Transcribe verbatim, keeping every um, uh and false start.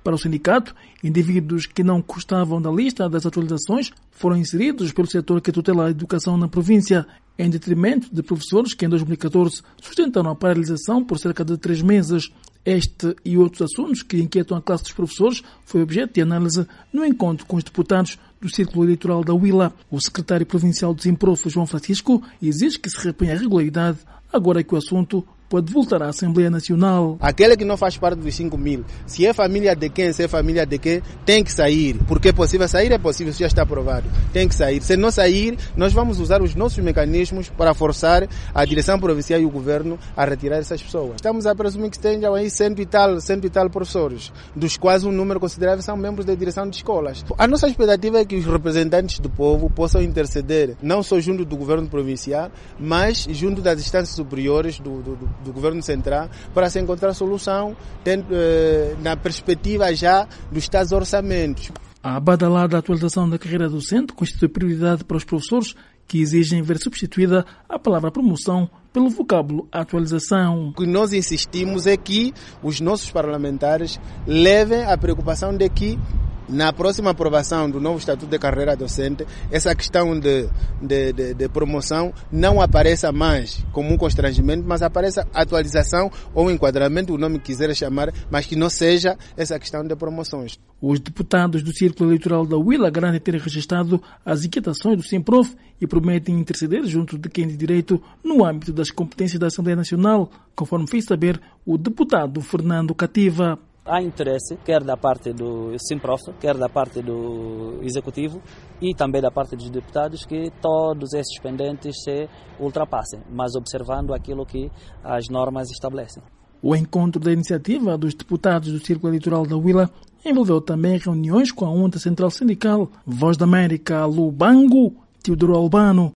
Para o sindicato, indivíduos que não constavam da lista das atualizações foram inseridos pelo setor que tutela a educação na província, em detrimento de professores que em dois mil e catorze sustentaram a paralisação por cerca de três meses. Este e outros assuntos que inquietam a classe dos professores foi objeto de análise no encontro com os deputados do Círculo Eleitoral da Huila. O secretário provincial do Simprof, João Francisco, exige que se reponha a regularidade agora que o assunto pode voltar à Assembleia Nacional. Aquele que não faz parte dos cinco mil, se é família de quem, se é família de quem, tem que sair. Porque é possível sair, é possível, isso já está aprovado. Tem que sair. Se não sair, nós vamos usar os nossos mecanismos para forçar a direção provincial e o governo a retirar essas pessoas. Estamos a presumir que tenham aí cento e tal, cento e tal professores, dos quais um número considerável são membros da direção de escolas. A nossa expectativa é que os representantes do povo possam interceder, não só junto do governo provincial, mas junto das instâncias superiores do, do, do do governo central, para se encontrar solução tendo, eh, na perspectiva já dos tais orçamentos. A badalada atualização da carreira docente constitui prioridade para os professores que exigem ver substituída a palavra promoção pelo vocábulo atualização. O que nós insistimos é que os nossos parlamentares levem a preocupação de que na próxima aprovação do novo Estatuto de Carreira Docente, essa questão de, de, de, de promoção não apareça mais como um constrangimento, mas apareça atualização ou enquadramento, o nome que quiser chamar, mas que não seja essa questão de promoções. Os deputados do Círculo Eleitoral da Huila garantem ter registrado as inquietações do Simprof e prometem interceder junto de quem de direito no âmbito das competências da Assembleia Nacional, conforme fez saber o deputado Fernando Cativa. Há interesse, quer da parte do Simprof, quer da parte do Executivo e também da parte dos deputados, que todos esses pendentes se ultrapassem, mas observando aquilo que as normas estabelecem. O encontro da iniciativa dos deputados do Círculo Eleitoral da Huila envolveu também reuniões com a Junta Central Sindical, Voz da América, Lubango, Teodoro Albano.